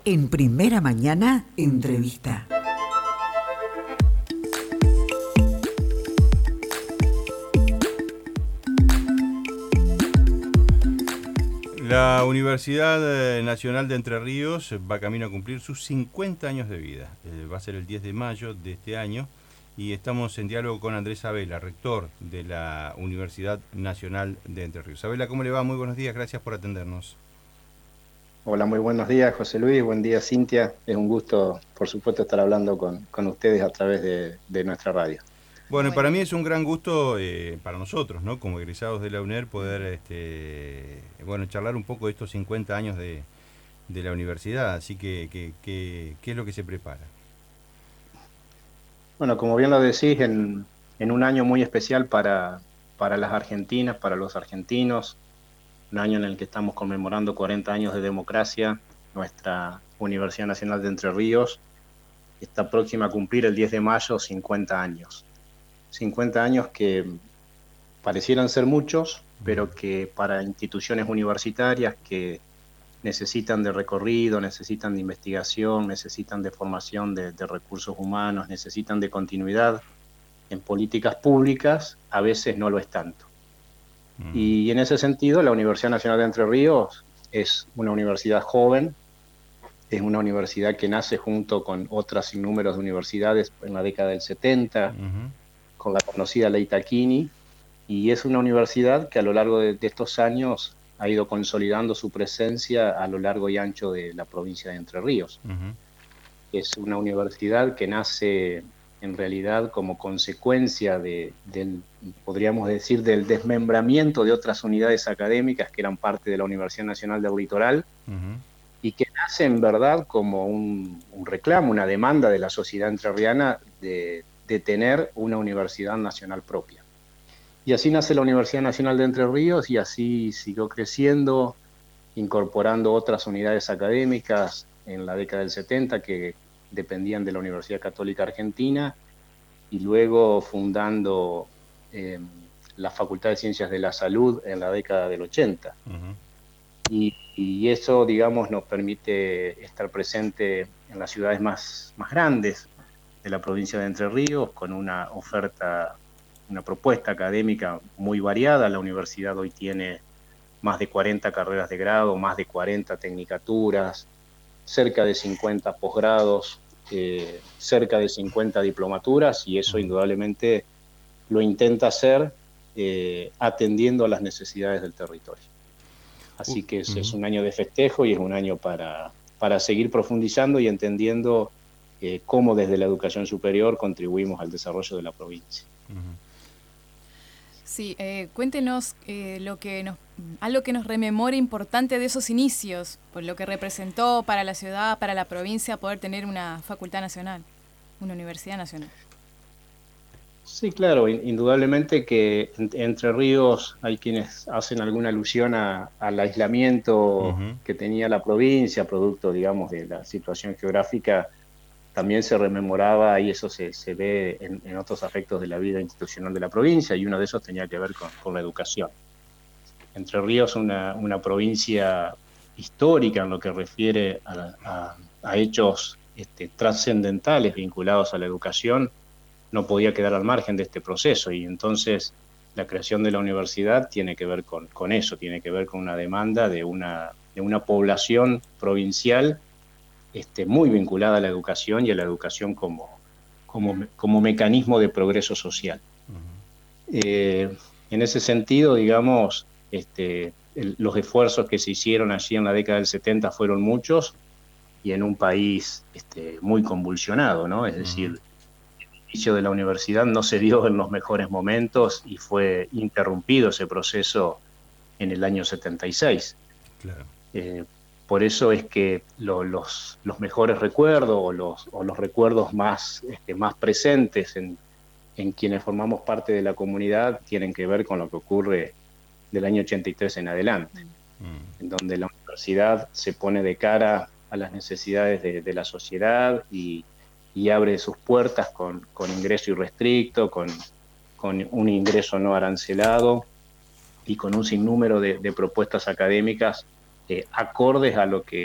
En Primera Mañana, entrevista. La Universidad Nacional de Entre Ríos va camino a cumplir sus 50 años de vida. Va a ser el 10 de mayo de este año y estamos en diálogo con Andrés Sabela, rector de la Universidad Nacional de Entre Ríos. Sabela, ¿cómo le va? Muy buenos días, gracias por atendernos. Hola, muy buenos días, José Luis. Buen día, Cintia. Es un gusto, por supuesto, estar hablando con ustedes a través de nuestra radio. Bueno, para mí es un gran gusto para nosotros, ¿no? Como egresados de la UNER, poder charlar un poco de estos 50 años de la universidad. Así que, ¿qué es lo que se prepara? Bueno, como bien lo decís, en un año muy especial para las argentinas, para los argentinos, un año en el que estamos conmemorando 40 años de democracia, nuestra Universidad Nacional de Entre Ríos está próxima a cumplir el 10 de mayo 50 años. 50 años que parecieran ser muchos, pero que para instituciones universitarias que necesitan de recorrido, necesitan de investigación, necesitan de formación de recursos humanos, necesitan de continuidad en políticas públicas, a veces no lo es tanto. Y en ese sentido, la Universidad Nacional de Entre Ríos es una universidad joven, es una universidad que nace junto con otras innúmeros de universidades en la década del 70, con la conocida Ley Tacchini, y es una universidad que a lo largo de estos años ha ido consolidando su presencia a lo largo y ancho de la provincia de Entre Ríos. Es una universidad que nace en realidad como consecuencia podríamos decir, del desmembramiento de otras unidades académicas que eran parte de la Universidad Nacional del Litoral, y que nace en verdad como un reclamo, una demanda de la sociedad entrerriana de tener una universidad nacional propia. Y así nace la Universidad Nacional de Entre Ríos y así siguió creciendo, incorporando otras unidades académicas en la década del 70 que dependían de la Universidad Católica Argentina, y luego fundando la Facultad de Ciencias de la Salud en la década del 80. Y eso, digamos, nos permite estar presente en las ciudades más grandes de la provincia de Entre Ríos, con una oferta, una propuesta académica muy variada. La universidad hoy tiene más de 40 carreras de grado, más de 40 tecnicaturas, cerca de 50 posgrados, cerca de 50 diplomaturas, y eso indudablemente lo intenta hacer atendiendo a las necesidades del territorio. Así que es un año de festejo y es un año para seguir profundizando y entendiendo cómo desde la educación superior contribuimos al desarrollo de la provincia. Sí, cuéntenos algo que nos rememore importante de esos inicios, por lo que representó para la ciudad, para la provincia, poder tener una facultad nacional, una universidad nacional. Sí, claro, indudablemente que Entre Ríos hay quienes hacen alguna alusión al aislamiento que tenía la provincia, producto, digamos, de la situación geográfica. También se rememoraba, y eso se ve en otros aspectos de la vida institucional de la provincia, y uno de esos tenía que ver con la educación. Entre Ríos es una provincia histórica en lo que refiere a hechos trascendentales vinculados a la educación. No podía quedar al margen de este proceso, y entonces la creación de la universidad tiene que ver con eso, tiene que ver con una demanda de una población provincial muy vinculada a la educación y a la educación como mecanismo de progreso social. En ese sentido, digamos, los esfuerzos que se hicieron allí en la década del 70 fueron muchos, y en un país muy convulsionado, ¿no? Es decir, el inicio de la universidad no se dio en los mejores momentos y fue interrumpido ese proceso en el año 76. Claro. Por eso es que los mejores recuerdos o los recuerdos más presentes en quienes formamos parte de la comunidad tienen que ver con lo que ocurre del año 83 en adelante, en donde la universidad se pone de cara a las necesidades de la sociedad y abre sus puertas con ingreso irrestricto, con un ingreso no arancelado y con un sinnúmero de propuestas académicas acordes a lo que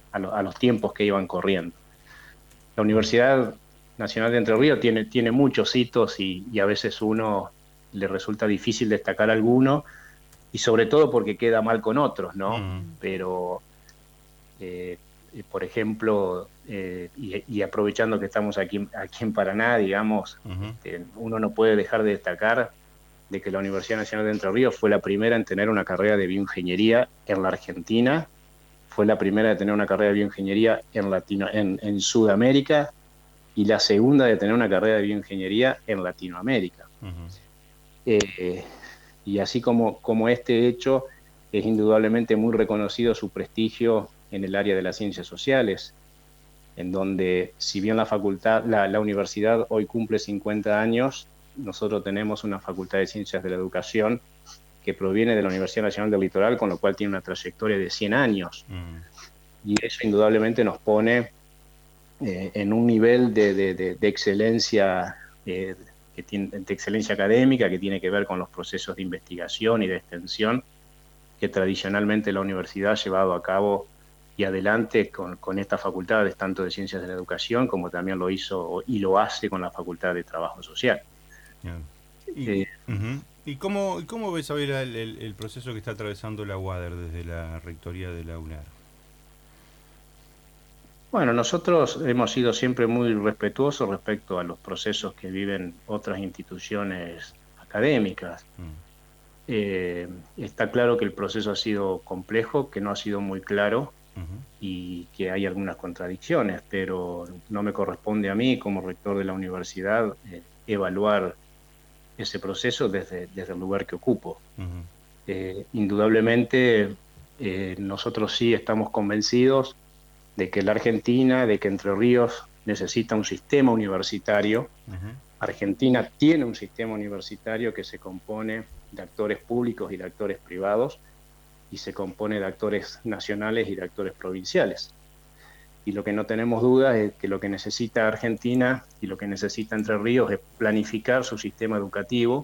a los tiempos que iban corriendo. La Universidad Nacional de Entre Ríos tiene muchos hitos y a veces uno le resulta difícil destacar alguno, y sobre todo porque queda mal con otros, ¿no? Pero, por ejemplo, y aprovechando que estamos aquí en Paraná, digamos, uno no puede dejar de destacar de que la Universidad Nacional de Entre Ríos fue la primera en tener una carrera de bioingeniería en la Argentina, fue la primera de tener una carrera de bioingeniería en Sudamérica, y la segunda de tener una carrera de bioingeniería en Latinoamérica. Y así como este hecho, es indudablemente muy reconocido su prestigio en el área de las ciencias sociales, en donde, si bien la universidad hoy cumple 50 años, nosotros tenemos una Facultad de Ciencias de la Educación que proviene de la Universidad Nacional del Litoral, con lo cual tiene una trayectoria de 100 años. Y eso indudablemente nos pone en un nivel de excelencia, de excelencia académica, que tiene que ver con los procesos de investigación y de extensión que tradicionalmente la universidad ha llevado a cabo y adelante con estas facultades, tanto de Ciencias de la Educación como también lo hizo y lo hace con la Facultad de Trabajo Social. ¿Y cómo ves, Abela, el proceso que está atravesando la UADER desde la rectoría de la UNAR? Bueno, nosotros hemos sido siempre muy respetuosos respecto a los procesos que viven otras instituciones académicas. Está claro que el proceso ha sido complejo, que no ha sido muy claro y que hay algunas contradicciones, pero no me corresponde a mí, como rector de la universidad, evaluar ese proceso desde el lugar que ocupo. Indudablemente, nosotros sí estamos convencidos de que la Argentina, de que Entre Ríos necesita un sistema universitario. Argentina tiene un sistema universitario que se compone de actores públicos y de actores privados, y se compone de actores nacionales y de actores provinciales. Y lo que no tenemos duda es que lo que necesita Argentina y lo que necesita Entre Ríos es planificar su sistema educativo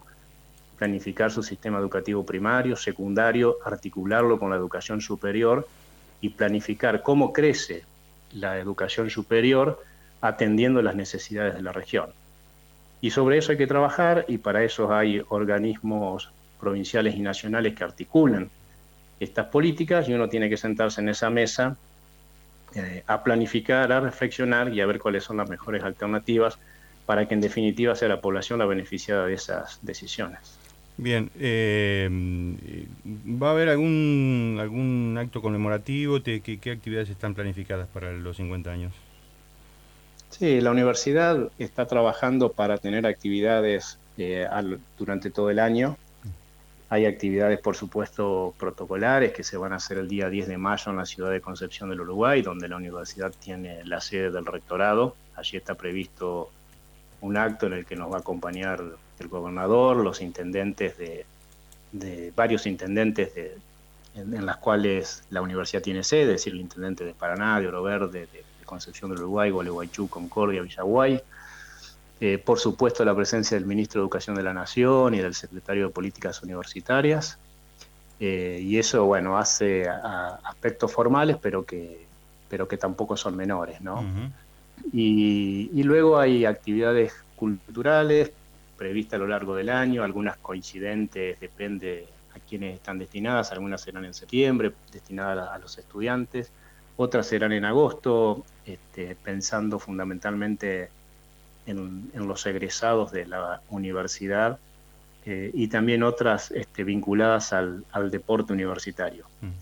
primario, secundario, articularlo con la educación superior y planificar cómo crece la educación superior atendiendo las necesidades de la región. Y sobre eso hay que trabajar, y para eso hay organismos provinciales y nacionales que articulan estas políticas, y uno tiene que sentarse en esa mesa a planificar, a reflexionar y a ver cuáles son las mejores alternativas para que en definitiva sea la población la beneficiada de esas decisiones. Bien, ¿va a haber algún acto conmemorativo? ¿Qué actividades están planificadas para los 50 años? Sí, la universidad está trabajando para tener actividades durante todo el año. Hay actividades, por supuesto, protocolares que se van a hacer el día 10 de mayo en la ciudad de Concepción del Uruguay, donde la universidad tiene la sede del rectorado. Allí está previsto un acto en el que nos va a acompañar el gobernador, los intendentes varios intendentes en las cuales la universidad tiene sede, es decir, el intendente de Paraná, de Oro Verde, de Concepción del Uruguay, Gualeguaychú, Concordia, Villaguay. Por supuesto, la presencia del ministro de Educación de la Nación y del secretario de Políticas Universitarias. Y eso, bueno, hace aspectos formales, pero que tampoco son menores, ¿no? Y luego hay actividades culturales previstas a lo largo del año, algunas coincidentes, depende a quiénes están destinadas, algunas serán en septiembre, destinadas a los estudiantes, otras serán en agosto, pensando fundamentalmente en los egresados de la universidad, y también otras vinculadas al deporte universitario.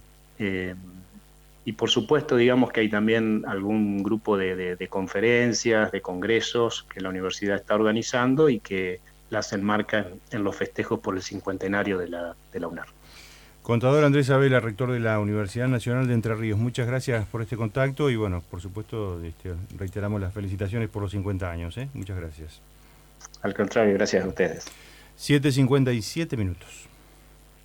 Y por supuesto, digamos que hay también algún grupo de conferencias, de congresos que la universidad está organizando y que las enmarcan en los festejos por el cincuentenario de la UNAR. Contador Andrés Abela, rector de la Universidad Nacional de Entre Ríos, muchas gracias por este contacto y bueno, por supuesto, reiteramos las felicitaciones por los 50 años. Muchas gracias. Al contrario, gracias a ustedes. 7:57 minutos.